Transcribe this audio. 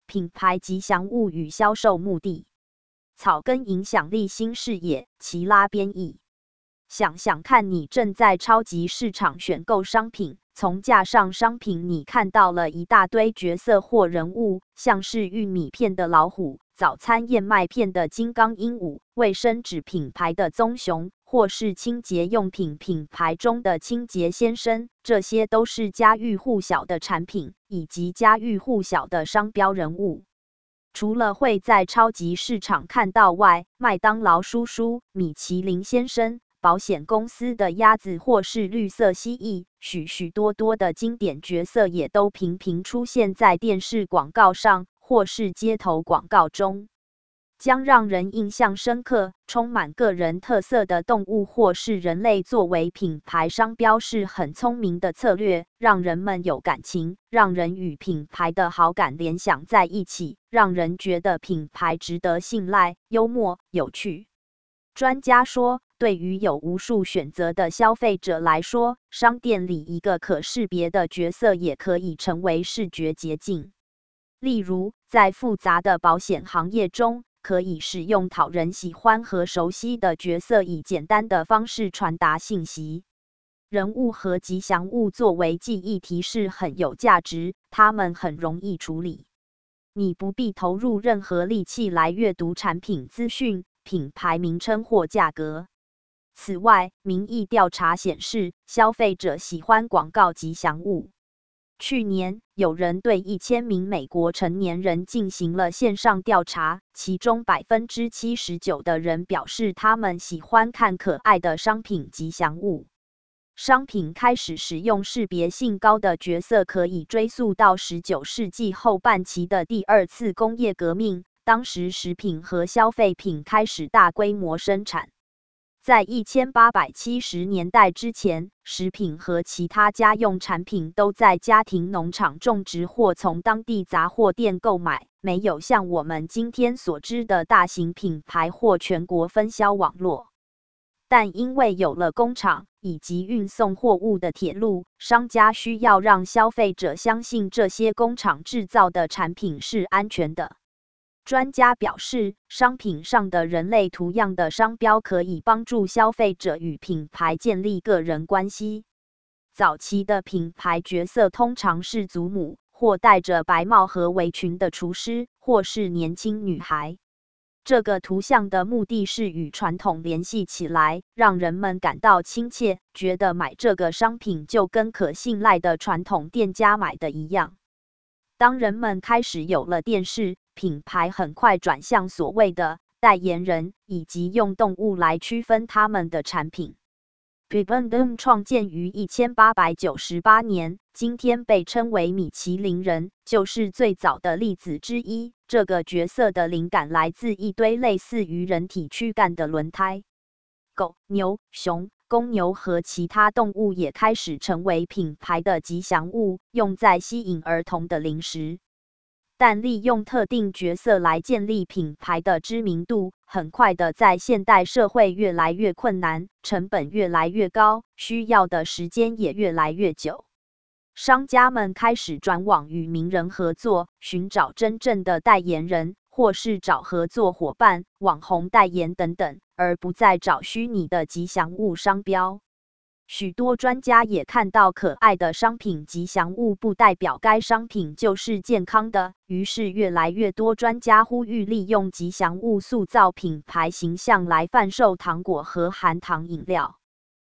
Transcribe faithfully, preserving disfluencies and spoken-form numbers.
品牌吉祥物与销售目的。草根影响力新视野，齐拉编译。想想看，你正在超级市场选购商品，从架上商品你看到了一大堆角色或人物，像是玉米片的老虎、早餐燕麦片的金刚鹦鹉、卫生纸品牌的棕熊，或是清洁用品品牌中的清洁先生，这些都是家喻户晓的产品，以及家喻户晓的商标人物。除了会在超级市场看到外，麦当劳叔叔、米其林先生、保险公司的鸭子或是绿色蜥蜴，许许多多的经典角色也都频频出现在电视广告上，或是街头广告中。将让人印象深刻、充满个人特色的动物或是人类作为品牌商标是很聪明的策略，让人们有感情，让人与品牌的好感联想在一起，让人觉得品牌值得信赖、幽默、有趣。专家说，对于有无数选择的消费者来说，商店里一个可识别的角色也可以成为视觉捷径。例如，在复杂的保险行业中，可以使用讨人喜欢和熟悉的角色，以简单的方式传达信息。人物和吉祥物作为记忆提示很有价值，它们很容易处理。你不必投入任何力气来阅读产品资讯、品牌名称或价格。此外，民意调查显示，消费者喜欢广告吉祥物。去年，有人对一千名美国成年人进行了线上调查，其中 百分之七十九 的人表示他们喜欢看可爱的商品吉祥物。商品开始使用识别性高的角色，可以追溯到十九世纪后半期的第二次工业革命，当时食品和消费品开始大规模生产。在一千八百七十年代之前，食品和其他家用产品都在家庭农场种植或从当地杂货店购买，没有像我们今天所知的大型品牌或全国分销网络。但因为有了工厂以及运送货物的铁路，商家需要让消费者相信这些工厂制造的产品是安全的。专家表示，商品上的人类图样的商标可以帮助消费者与品牌建立个人关系。早期的品牌角色通常是祖母，或戴着白帽和围裙的厨师，或是年轻女孩。这个图像的目的是与传统联系起来，让人们感到亲切，觉得买这个商品就跟可信赖的传统店家买的一样。当人们开始有了电视，品牌很快转向所谓的代言人，以及用动物来区分他们的产品。B B M 创建于一千八百九十八年，今天被称为米其林人，就是最早的例子之一。这个角色的灵感来自一堆类似于人体躯干的轮胎。狗、牛、熊、公牛和其他动物也开始成为品牌的吉祥物，用在吸引儿童的零食。但利用特定角色来建立品牌的知名度，很快的在现代社会越来越困难，成本越来越高，需要的时间也越来越久。商家们开始转往与名人合作，寻找真正的代言人，或是找合作伙伴、网红代言等等，而不再找虚拟的吉祥物商标。许多专家也看到，可爱的商品吉祥物不代表该商品就是健康的，于是越来越多专家呼吁利用吉祥物塑造品牌形象来贩售糖果和含糖饮料。